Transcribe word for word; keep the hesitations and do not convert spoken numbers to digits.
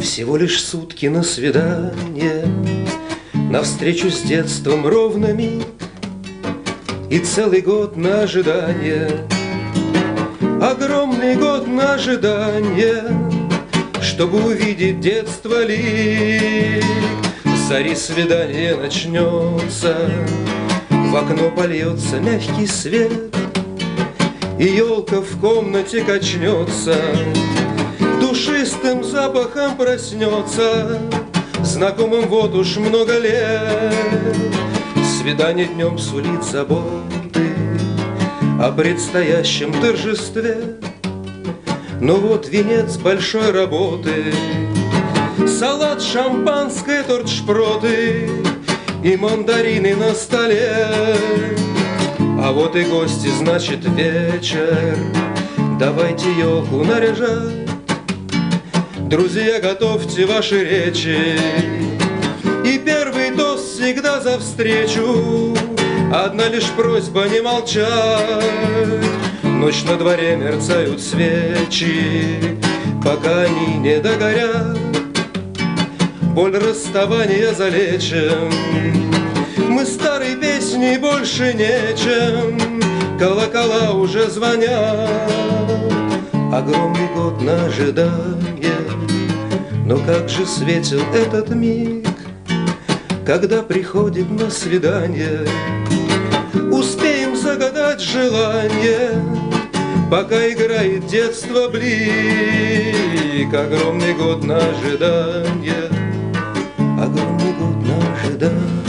Всего лишь сутки на свидание, навстречу с детством ровно миг, и целый год на ожидание, огромный год на ожидание, чтобы увидеть детство лик. Зари свидание начнется, в окно польется мягкий свет, и елка в комнате качнется, душистым запахом проснется, знакомым вот уж много лет. Свидание днем сулит заботы о предстоящем торжестве, но вот венец большой работы: салат, шампанское, торт, шпроты и мандарины на столе. А вот и гости, значит, вечер, давайте елку наряжать. Друзья, готовьте ваши речи, и первый тост всегда за встречу. Одна лишь просьба не молчать. Ночь на дворе, мерцают свечи, пока они не догорят. Боль расставания залечим, мы старой песней больше нечем. Колокола уже звонят, огромный год на ожидание. Но как же светил этот миг, когда приходит на свидание. Успеем загадать желание, пока играет детство блик. Огромный год на ожидание, огромный год на ожидание.